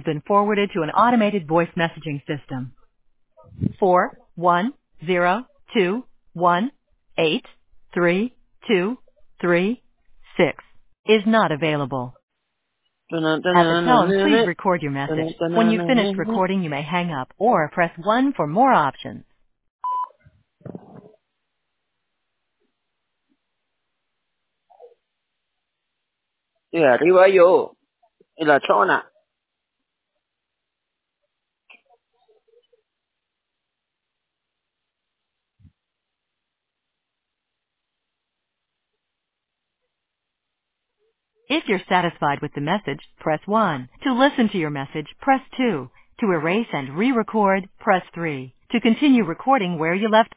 been forwarded to an automated voice messaging system. 41021832336 is not available. At the tone, please record your message. When you've finished recording, you may hang up or press 1 for more options. Sì, arrivo io e la zona. If you're satisfied with the message, press 1. To listen to your message, press 2. To erase and re-record, press 3. To continue recording where you left